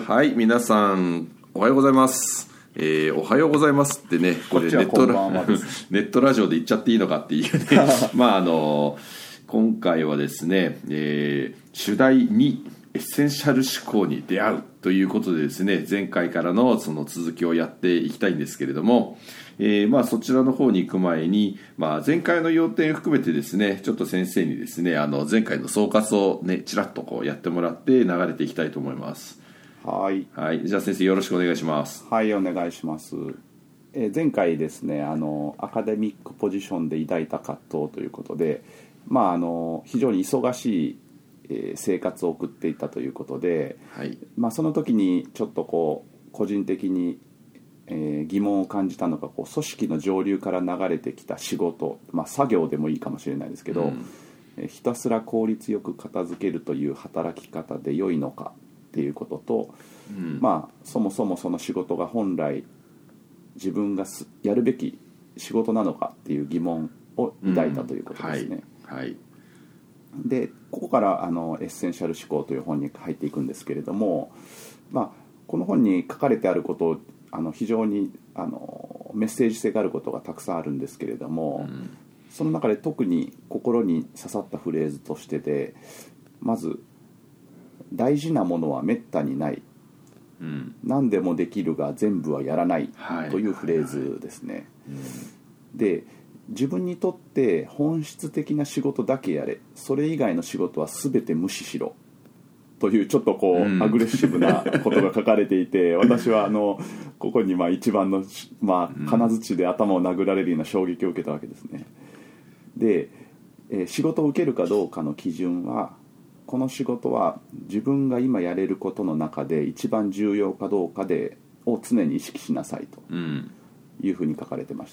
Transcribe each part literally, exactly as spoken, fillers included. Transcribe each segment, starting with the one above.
はい、皆さんおはようございます。えー、おはようございますってね、これネットラネットラジオで言っちゃっていいのかっていうねまああの今回はですね、えー、主題にエッセンシャル思考に出会うということでですね、前回からのその続きをやっていきたいんですけれども、えーまあ、そちらの方に行く前に、まあ、前回の要点を含めてですね、ちょっと先生にですね、あの前回の総括をねちらっとこうやってもらって流れていきたいと思います。 はい、 はい、じゃあ先生よろしくお願いします。 はい、お願いします。えー、前回ですね、あのアカデミックポジションで抱いた葛藤ということで、まあ、あの非常に忙しい、えー、生活を送っていたということで、 はいまあ、その時にちょっとこう個人的に、えー、疑問を感じたのが、こう組織の上流から流れてきた仕事、まあ、作業でもいいかもしれないですけど、うんえー、ひたすら効率よく片付けるという働き方で良いのかっていうことと、うんまあ、そもそもその仕事が本来自分がやるべき仕事なのかっていう疑問を抱いたということですね。 うんはいはい、 でここからあのエッセンシャル思考という本に入っていくんですけれども、まあ、この本に書かれてあることをあの非常にあのメッセージ性があることがたくさんあるんですけれども、うん、その中で特に心に刺さったフレーズとしてで、まず大事なものはめったにない、うん、何でもできるが全部はやらないというフレーズですね。で自分にとって本質的な仕事だけやれ、それ以外の仕事は全て無視しろというちょっとこう、うん、アグレッシブなことが書かれていて私はあのここにまあ一番の、まあ、金槌で頭を殴られるような衝撃を受けたわけですね。で、えー、仕事を受けるかどうかの基準は、この仕事は自分が今やれることの中で一番重要かどうかでを常に意識しなさいというふうに書かれてました、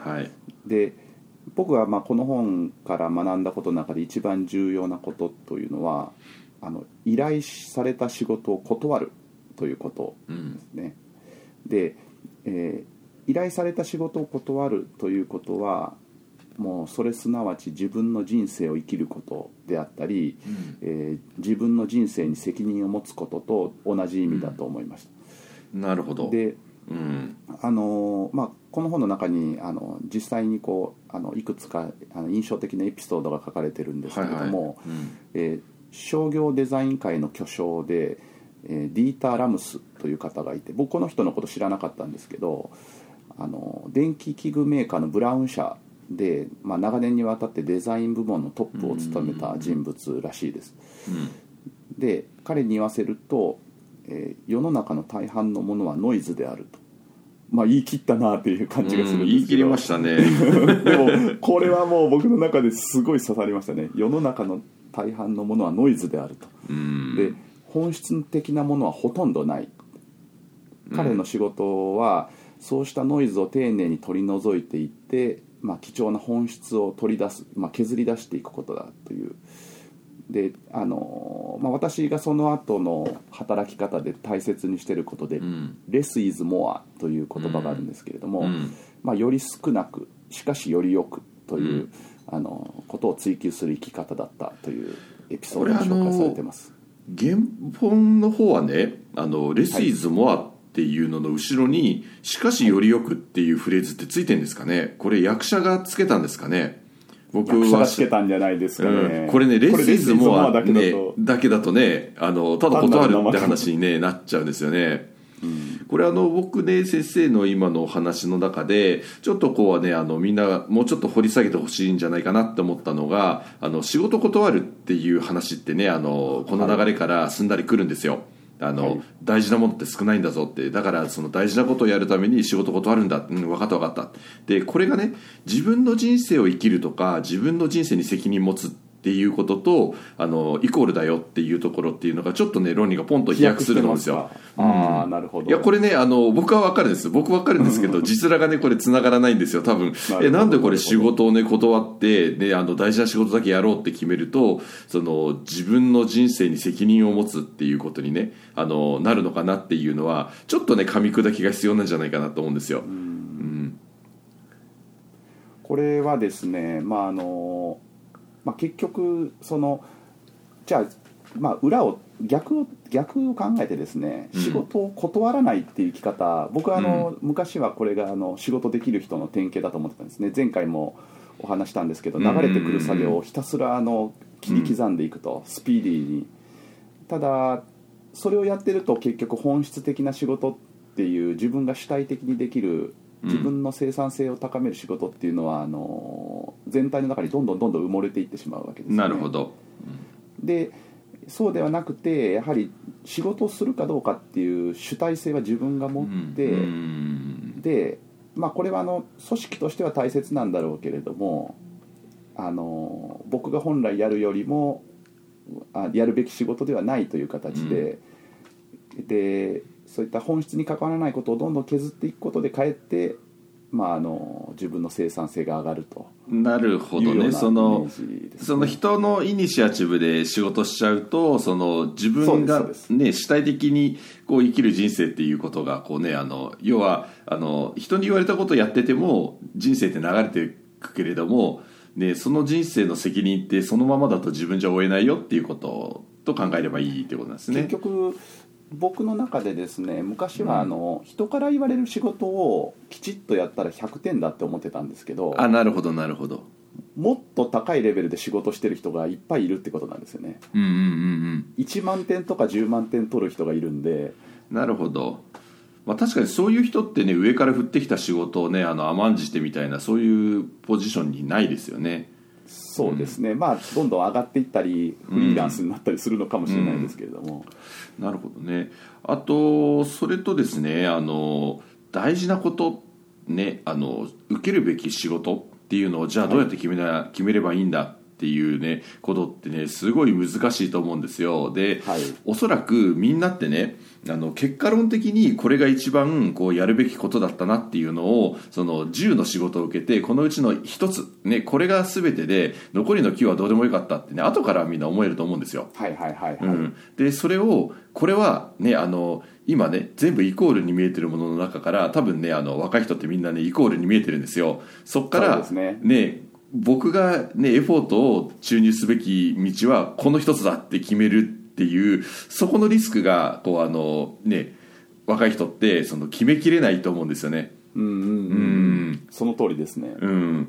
うんはい、 で僕がまあこの本から学んだことの中で一番重要なことというのは、あの依頼された仕事を断るということですね、うん、で、えー、依頼された仕事を断るということはもうそれすなわち自分の人生を生きることであったり、うんえー、自分の人生に責任を持つことと同じ意味だと思いました、 うん、なるほど。 で、 うんあのまあ、この本の中にあの実際にこうあのいくつかあの印象的なエピソードが書かれてるんですけれども、はいはいうんえー、商業デザイン界の巨匠で、えー、ディーター・ラムスという方がいて、僕この人のこと知らなかったんですけど、あの電気器具メーカーのブラウン社で、まあ、長年にわたってデザイン部門のトップを務めた人物らしいです、うん、で彼に言わせると、えー、世の中の大半のものはノイズであると、まあ、言い切ったなっていう感じがするんですけど、うん、 言い切りましたねでもこれはもう僕の中ですごい刺さりましたね。世の中の大半のものはノイズであると、うん、で本質的なものはほとんどない。彼の仕事はそうしたノイズを丁寧に取り除いていって、まあ、貴重な本質を取り出す、まあ、削り出していくことだという。であの、まあ、私がその後の働き方で大切にしていることで、うん、Less is more という言葉があるんですけれども、うんまあ、より少なくしかしよりよくという、うん、あのことを追求する生き方だったというエピソードが紹介されています。 原本の方はね、あの Less is moreっていうのの後ろにしかしよりよくっていうフレーズってついてるんですかね。これ役者がつけたんですかね。 僕は役者がつけたんじゃないですかね、 うん、これねレスイズモアだけだと、ね、だけだとねあのただ断るって話に、ね、なっちゃうんですよね、うん、これあの僕ね先生の今のお話の中でちょっとこうはねあのみんなもうちょっと掘り下げてほしいんじゃないかなって思ったのが、あの仕事断るっていう話ってねあのこの流れからすんだりくるんですよ。あの、はい、大事なものって少ないんだぞって、だからその大事なことをやるために仕事断るんだ、うん、分かった分かったで、これがね自分の人生を生きるとか自分の人生に責任持つっていうこととあのイコールだよっていうところっていうのがちょっとね論理がポンと飛躍するんですよ。 ああ、なるほど。 いやこれねあの僕は分かるんです僕分かるんですけど実らがねこれ繋がらないんですよ多分。なえなんでこれ仕事をね断って、ね、あの大事な仕事だけやろうって決めるとその自分の人生に責任を持つっていうことにねあのなるのかなっていうのはちょっとね噛み砕きが必要なんじゃないかなと思うんですよ。うん、うん、 これはですねまああのまあ、結局そのじゃあまあ、裏を逆を逆を考えてですね、うん、仕事を断らないっていう生き方、僕はあの、うん、昔はこれがあの仕事できる人の典型だと思ってたんですね。前回もお話したんですけど、流れてくる作業をひたすらあの切り刻んでいくと、うん、スピーディーに。ただそれをやってると結局本質的な仕事っていう自分が主体的にできる自分の生産性を高める仕事っていうのはあの全体の中にどんどんどんどん埋もれていってしまうわけですね。 なるほど。 でそうではなくて、やはり仕事をするかどうかっていう主体性は自分が持って、うん、で、まあ、これはあの組織としては大切なんだろうけれども、あの僕が本来やるよりもあやるべき仕事ではないという形で、うん、でそういった本質に関わらないことをどんどん削っていくことでかえって、まあ、あの自分の生産性が上がると。 なるほどね。そのその人のイニシアチブで仕事しちゃうと、その自分が、ね、主体的にこう生きる人生っていうことがこう、ね、あの要はあの人に言われたことをやってても人生って流れていくけれども、ね、その人生の責任ってそのままだと自分じゃ負えないよっていうことと考えればいいってことなんですね。 結局僕の中でですね、昔はあの、うん、人から言われる仕事をきちっとやったらひゃくてんだって思ってたんですけど、 あ、なるほどなるほど。 もっと高いレベルで仕事してる人がいっぱいいるってことなんですよね。 うんうんうんうん。 いちまんてんとかじゅうまんてん取る人がいるんで。 なるほど。まあ、確かにそういう人ってね、上から降ってきた仕事をね、あの甘んじてみたいなそういうポジションにないですよね。 そうですね、うん、まあどんどん上がっていったりフリーランスになったりするのかもしれないですけれども、 うんうん、なるほどね。あとそれとですね、あの大事なことね、あの受けるべき仕事っていうのをじゃあどうやって決めな、はい、決めればいいんだっていうねことってねすごい難しいと思うんですよ。で、はい、おそらくみんなってね、あの結果論的にこれが一番こうやるべきことだったなっていうのをそのじゅうの仕事を受けてこのうちのひとつ、ね、これが全てで残りのきゅうはどうでもよかったってね後からみんな思えると思うんですよ。 はいはいはいはい、 うん、でそれをこれはねあの今ね全部イコールに見えてるものの中から多分ねあの若い人ってみんなねイコールに見えてるんですよ。そっからそうですね、 ね僕がねエフォートを注入すべき道はこの一つだって決めるっていうそこのリスクがこうあのね若い人ってその決めきれないと思うんですよね。 うんうんうん、うん、その通りですね。 うん、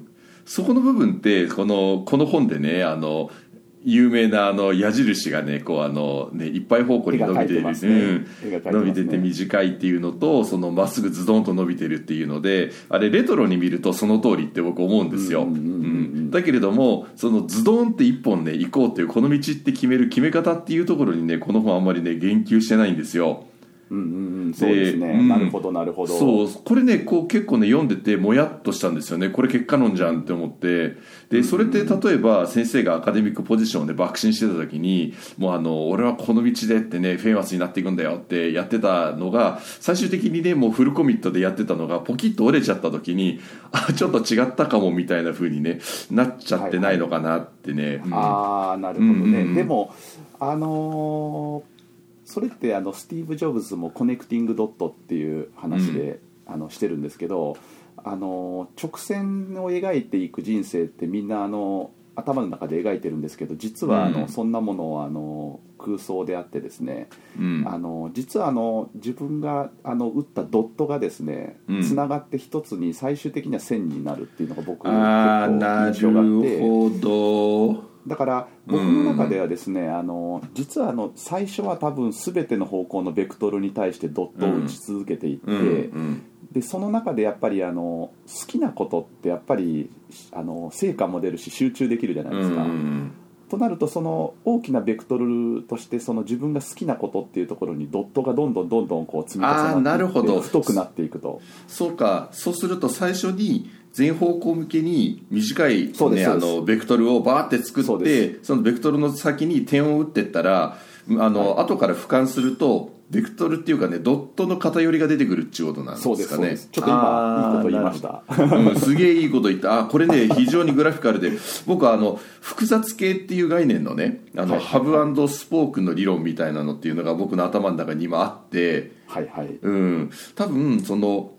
そこの部分ってこのこの本でねあの有名なあの矢印がねこうあのねいっぱい方向に伸びている、ねうん、伸びてて短いっていうのとそのまっすぐズドンと伸びてるっていうのであれレトロに見るとその通りって僕思うんですよ。だけれどもそのズドンって一本ね行こうっていうこの道って決める決め方っていうところにねこの本あんまりね言及してないんですよ。 うんうんうん、そうですね、うん、なるほどなるほど。 そうこれねこう結構ね読んでてもやっとしたんですよね。これ結果論じゃんって思ってでそれって例えば先生がアカデミックポジションで爆心してた時にもうあの俺はこの道でってねフェイマスになっていくんだよってやってたのが最終的にねもうフルコミットでやってたのがポキッと折れちゃった時にあちょっと違ったかもみたいな風にねなっちゃってないのかなってね、はいはいうん、 ああなるほどね、うんうん、でもあのーそれってあのスティーブ・ジョブズもコネクティング・ドットっていう話で、うん、あのしてるんですけどあの直線を描いていく人生ってみんなあの頭の中で描いてるんですけど実はあの、うん、そんなものはあの空想であってですね、うん、あの実はあの自分があの打ったドットがですねつな、うん、がって一つに最終的には線になるっていうのが僕結構印象があって。 なるほど。 だから僕の中ではですね、あの実はあの最初は多分全ての方向のベクトルに対してドットを打ち続けていって、うんうんうん、でその中でやっぱりあの好きなことってやっぱりあの成果も出るし集中できるじゃないですか、うんうん、となるとその大きなベクトルとしてその自分が好きなことっていうところにドットがどんどんどんどんこう積み重なっていって太くなっていくと。 そうか、そうすると最初に全方向向けに短い、ね、あのベクトルをバーって作って そ, そのベクトルの先に点を打っていったらあの、はい、後から俯瞰するとベクトルっていうかねドットの偏りが出てくるっていうことなんですかね。 そうですちょっと今いいこと言いました、 うん、すげえいいこと言ったあこれね非常にグラフィカルで僕はあの複雑系っていう概念のねあの、はい、ハブ&スポークの理論みたいなのっていうのが僕の頭の中に今あって、 はいはいうん、多分その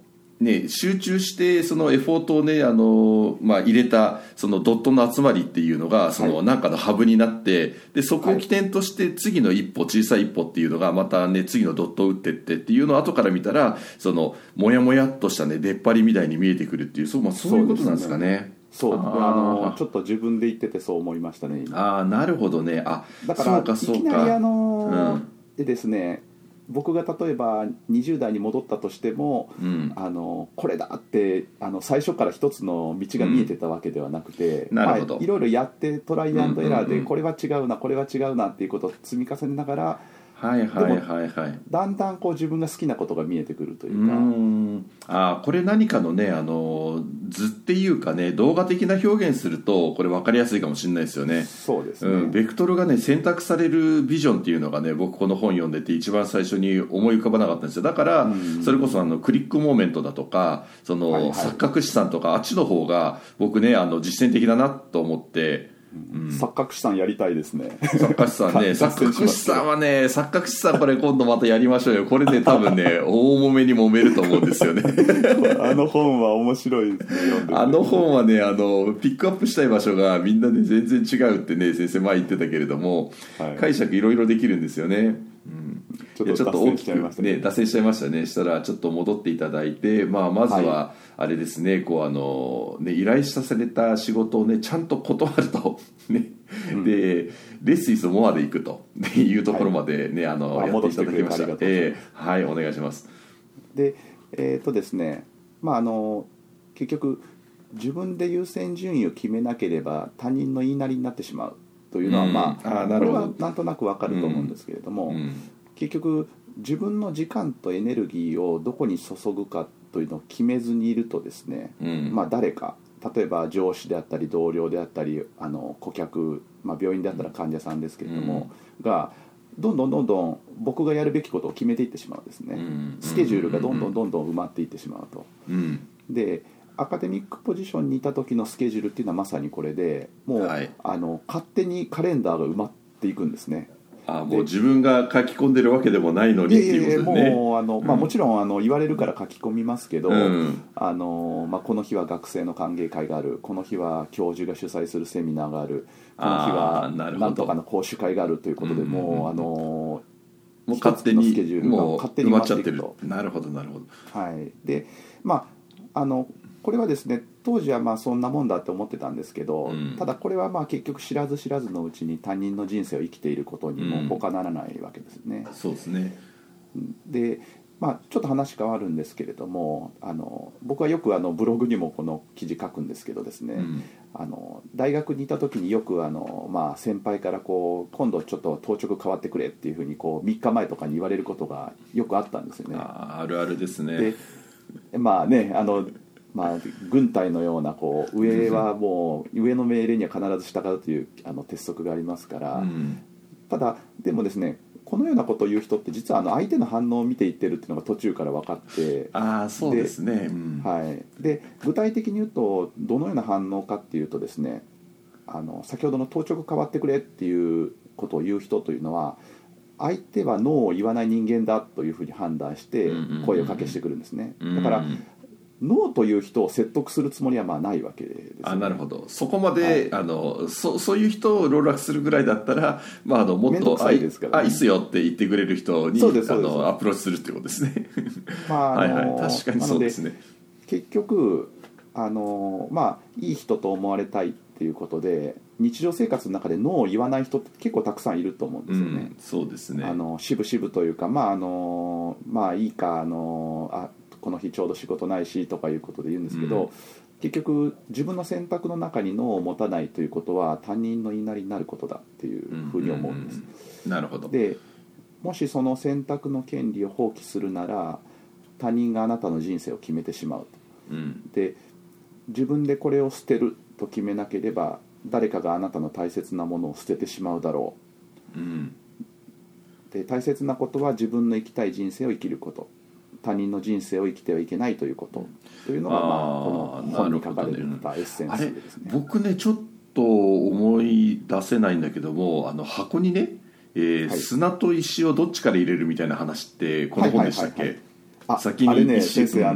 ね、集中してそのエフォートをねあの、まあ、入れたそのドットの集まりっていうのがそのなんかのハブになって、でそこを起点として次の一歩、小さい一歩っていうのがまたね次のドットを打ってってっていうのを後から見たらそのもやもやっとしたね出っ張りみたいに見えてくるっていうそう、まあ、そういうことなんですかね。 そう、あのちょっと自分で言っててそう思いましたね。 ああなるほどね。あだからいきなりあの、うん、でですね僕が例えばにじゅう代に戻ったとしても、うん、あのこれだってあの最初から一つの道が見えてたわけではなくて、うん、なるほど、はい、いろいろやってトライアンドエラーでこれは違うなこれは違うなっていうことを積み重ねながら、 はいはいはいはい、 だんだんこう自分が好きなことが見えてくるというか、うーんあこれ何かのねあの図っていうかね動画的な表現するとこれ分かりやすいかもしれないですよね。 そうですね、 うん、ベクトルがね選択されるビジョンっていうのがね僕この本読んでて一番最初に思い浮かばなかったんですよ。だからそれこそあのクリックモーメントだとかその、はいはい、錯覚資産とかあっちの方が僕ねあの実践的だなと思ってうん、錯覚資産やりたいですね。 錯覚資産ね錯覚資産はね錯覚資産これ今度またやりましょうよ。これね多分ね大揉めに揉めると思うんですよね。 あの本は面白いですね。読んであの本はねあのピックアップしたい場所がみんなで全然違うってね先生前言ってたけれども、はい、解釈いろいろできるんですよね。うんちょっと脱線しちゃいましたね。 ね、脱線しちゃいましたね。したらちょっと戻っていただいて、まあ、まずはあれですね、はい、こうあのね依頼された仕事をねちゃんと断ると、ねうん、でレスイスモアで行くというところまでね、はい、あのやっていただきました。えー、はいお願いします。 でえー、っとですねまああの結局自分で優先順位を決めなければ他人の言いなりになってしまうというのは、うん、まあ、あなるほど、これはなんとなくわかると思うんですけれども、うんうん結局自分の時間とエネルギーをどこに注ぐかというのを決めずにいるとですね、うんまあ、誰か例えば上司であったり同僚であったりあの顧客、まあ、病院であったら患者さんですけれども、うん、がどんどんどんどん僕がやるべきことを決めていってしまうんですね、うん、スケジュールがどんどんどんどん埋まっていってしまうと、うん、でアカデミックポジションにいた時のスケジュールっていうのはまさにこれでもう、はい、あの勝手にカレンダーが埋まっていくんですね。 あもう自分が書き込んでるわけでもないのにっていうことですね。 もうあの、まあ、もちろんあの言われるから書き込みますけど、うんあのまあ、この日は学生の歓迎会があるこの日は教授が主催するセミナーがあるこの日はなんとかの講習会があるということでもうあのもう勝手にスケジュールが勝手に埋まっちゃってると。 なるほどなるほど。 はい、でまああのこれはですね当時はまあそんなもんだって思ってたんですけど、うん、ただこれはまあ結局知らず知らずのうちに他人の人生を生きていることにも他ならないわけですね、 うん、そうですね。 で、まあ、ちょっと話変わるんですけれどもあの僕はよくあのブログにもこの記事書くんですけどですね、うん、あの大学にいた時によくあの、まあ、先輩からこう今度ちょっと当直変わってくれっていうふうにこうみっかまえとかに言われることがよくあったんですよね。 あ、あるあるですね。 でまあねあのまあ、軍隊のようなこう上はもう上の命令には必ず従うというあの鉄則がありますから、うん、ただでもですねこのようなことを言う人って実はあの相手の反応を見ていってるっていうのが途中から分かってあそうですね、 うんはい、で具体的に言うとどのような反応かっていうとですねあの先ほどの当直変わってくれっていうことを言う人というのは相手はノーを言わない人間だというふうに判断して声をかけしてくるんですね。だからノーという人を説得するつもりはまあないわけです、ね、 あなるほどそこまで、はい、あの そ, そういう人を籠絡するぐらいだったら、まあ、あのもっとあいいっすよって言ってくれる人にあのアプローチするっていうことですね。まあはいはい確かにそうですね。 結局あの、まあ、いい人と思われたいっていうことで日常生活の中でノーを言わない人って結構たくさんいると思うんですよね、うん、 そうですねあの渋々というかまああのまあいいかあのあこの日ちょうど仕事ないしとかいうことで言うんですけど、うん、結局自分の選択の中にノーを持たないということは他人の言いなりになることだっていうふうに思うんです、うんうんうん、なるほど。 でもしその選択の権利を放棄するなら他人があなたの人生を決めてしまうと、うん、で自分でこれを捨てると決めなければ誰かがあなたの大切なものを捨ててしまうだろう、うん、で大切なことは自分の生きたい人生を生きること他人の人生を生きてはいけないということ、うん、というのが、まあ、この本に書かれたエッセンスですね。 あれ僕ねちょっと思い出せないんだけどもあの箱にね、えーはい、砂と石をどっちから入れるみたいな話ってこの本でしたっけ？ あ, あれね先生、うん、あの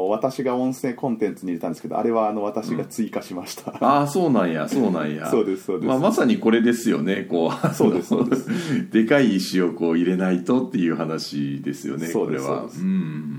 の私が音声コンテンツに入れたんですけど、あれはあの私が追加しました、うん、 ああそうなんやそうなんやそうですそうです、 まあ、まさにこれですよねこうそうですそうですでかい石をこう入れないとっていう話ですよねこれは。うん、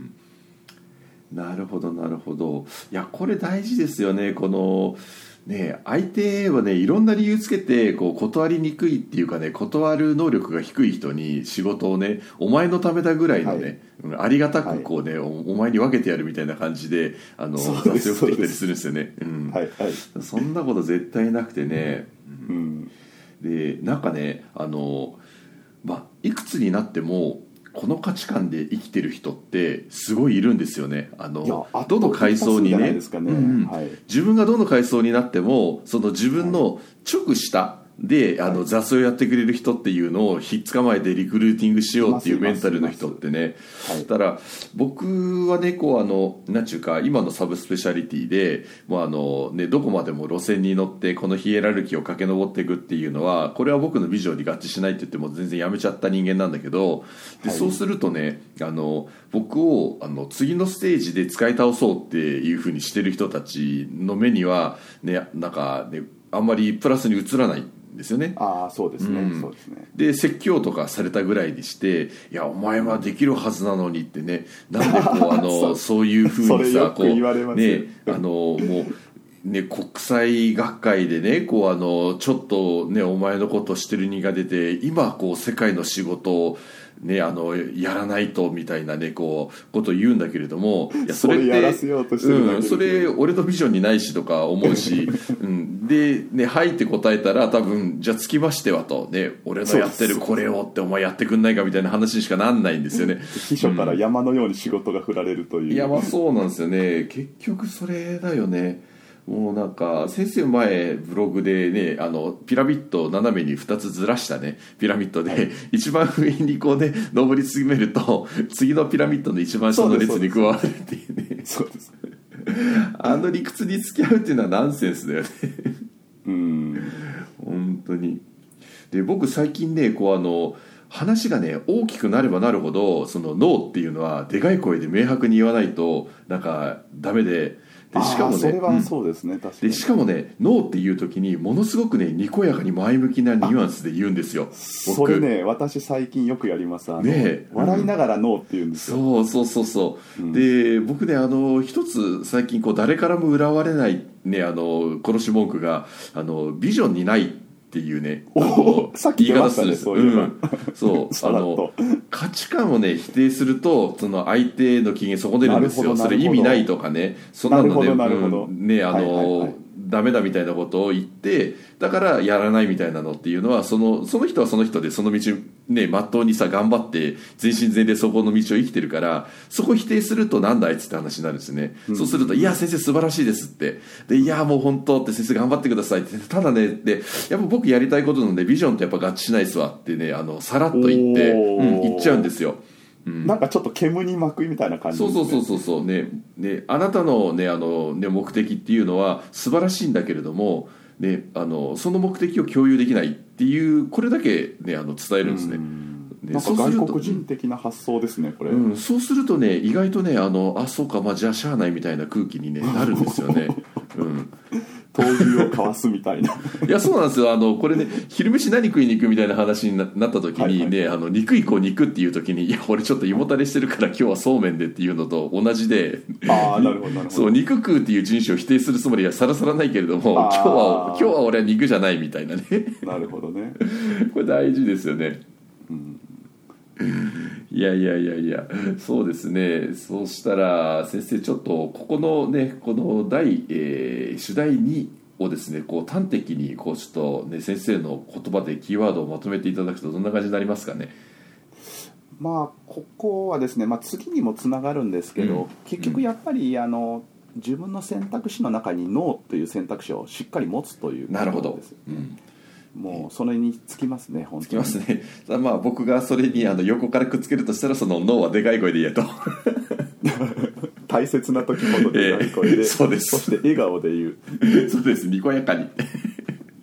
なるほどなるほど。いやこれ大事ですよね。このね、相手はねいろんな理由つけてこう断りにくいっていうかね、断る能力が低い人に仕事をねお前のためだぐらいのね、はい、ありがたくこうね、はい、お, お前に分けてやるみたいな感じであの雑用してきたりするんですよね。うん、はいはい、そんなこと絶対なくてね、うん、でなんかねあの、まあ、いくつになってもこの価値観で生きてる人ってすごいいるんですよね。あのどの階層に ね, ね、うんはい、自分がどの階層になってもその自分の直下であの雑用やってくれる人っていうのをひっ捕まえてリクルーティングしようっていうメンタルの人ってね、だから僕はねこうあのなんちゅうか今のサブスペシャリティでもうあの、ね、どこまでも路線に乗ってこのヒエラルキーを駆け上っていくっていうのはこれは僕のビジョンに合致しないって言っても全然やめちゃった人間なんだけど、でそうするとねあの僕をあの次のステージで使い倒そうっていうふうにしてる人たちの目にはねなんかねあんまりプラスに映らないですよね。 ああそうですね、うん、そうですね。 で説教とかされたぐらいにしていやお前はできるはずなのにってね、なんでこうあのそう、そういうふうにさこうねあのもうね国際学会でねこうあのちょっとねお前のことしてる人が出て今こう世界の仕事をね、あのやらないとみたいなねこうことを言うんだけれども、いやそれってそれやらせようとしてるだけで、 うん、それ俺のビジョンにないしとか思うし、うん、で、ね、はいって答えたら多分じゃあつきましてはと、ね、俺のやってるこれをってお前やってくんないかみたいな話にしかなんないんですよね。 秘書から山のように仕事が振られるという、うん、 いやまあそうなんですよね。結局それだよね。もうなんか先生前ブログでねあのピラミッドを斜めにふたつずらしたねピラミッドで、はい、一番上にこうね上り詰めると次のピラミッドの一番下の列に加わるっていうね、そうですあの理屈に付き合うっていうのはナンセンスだよねうん本当に。で僕最近ねこうあの話がね大きくなればなるほどそのノーっていうのはでかい声で明白に言わないとなんかダメで、でしかもね、 それはそうですね、うん、確かに。 でしかもねノーっていう時にものすごくねにこやかに前向きなニュアンスで言うんですよ。 それね私最近よくやります。あの、ね、笑いながらノーって言うんですよ、 うん、そうそうそうそう、うん、で僕ねあの一つ最近こう誰からも恨まれない、ね、あの殺し文句があのビジョンにないっていうねあのさっき出ましたねそういうの、うん、 そうあの価値観をね否定するとその相手の機嫌損ねるんですよ。それ意味ないとかねそんなのね、うん、ねあの、はいはいはい、ダメだみたいなことを言ってだからやらないみたいなのっていうのはそのその人はその人でその道ねまっとうにさ頑張って全身全霊そこの道を生きてるからそこ否定するとなんだあいつって話になるんですね、うん、そうするといや先生素晴らしいですってでいやもう本当って先生頑張ってくださいってただねでやっぱ僕やりたいことなんでビジョンとやっぱ合致しないっすわってねあのさらっと言って、うん、言っちゃうんですよ。 うん、なんかちょっと煙に巻くみたいな感じですね。 そうそうそうそうねねあなたのねあのね目的っていうのは素晴らしいんだけれどもねあのその目的を共有できないっていうこれだけねあの伝えるんですね。 ねなんか外国人的な発想ですねこれ、 うん、そうするとね意外とねあのあそうかまあじゃあしゃあないみたいな空気に、ね、なるんですよね。うん闘牛を交わすみたいな。 いやそうなんですよ。あのこれね昼飯何食いに行くみたいな話になった時にね、はいはい、あの肉行こう肉っていう時にいや俺ちょっと胃もたれしてるから今日はそうめんでっていうのと同じで、 ああなるほどなるほど。 そう肉食うっていう人種を否定するつもりはさらさらないけれども今日は今日は俺は肉じゃないみたいなね。 なるほどね。 これ大事ですよね。うんいやいやいやいやそうですね。そうしたら先生ちょっとここのねこの第、えー、主題にをですねこう端的にこうちょっとね先生の言葉でキーワードをまとめていただくとどんな感じになりますかね。 まあここはですね、まあ、次にもつながるんですけど、うん、結局やっぱりあの自分の選択肢の中にノーという選択肢をしっかり持つということです。 なるほど、うんもうそれにつきますね本当につきますね。まあ僕がそれにあの横からくっつけるとしたらそのノーはでかい声で言えと大切な時ほどでかい声で、えー、 そうです。 そして笑顔で言うそうですにこやかに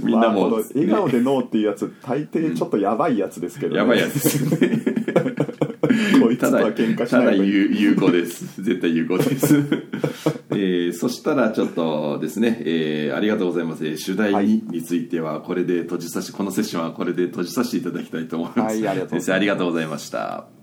みんなも、 まあ、笑顔でノーっていうやつ大抵ちょっとやばいやつですけど、ね、 やばいやつですねこいつとは喧嘩しないただ有効です絶対有効です、えー、そしたらちょっとですね、えー、ありがとうございます。主題にについてはこれで閉じさしこのセッションはこれで閉じさせていただきたいと思います。 はい、ありがとうございます。 先生ありがとうございました。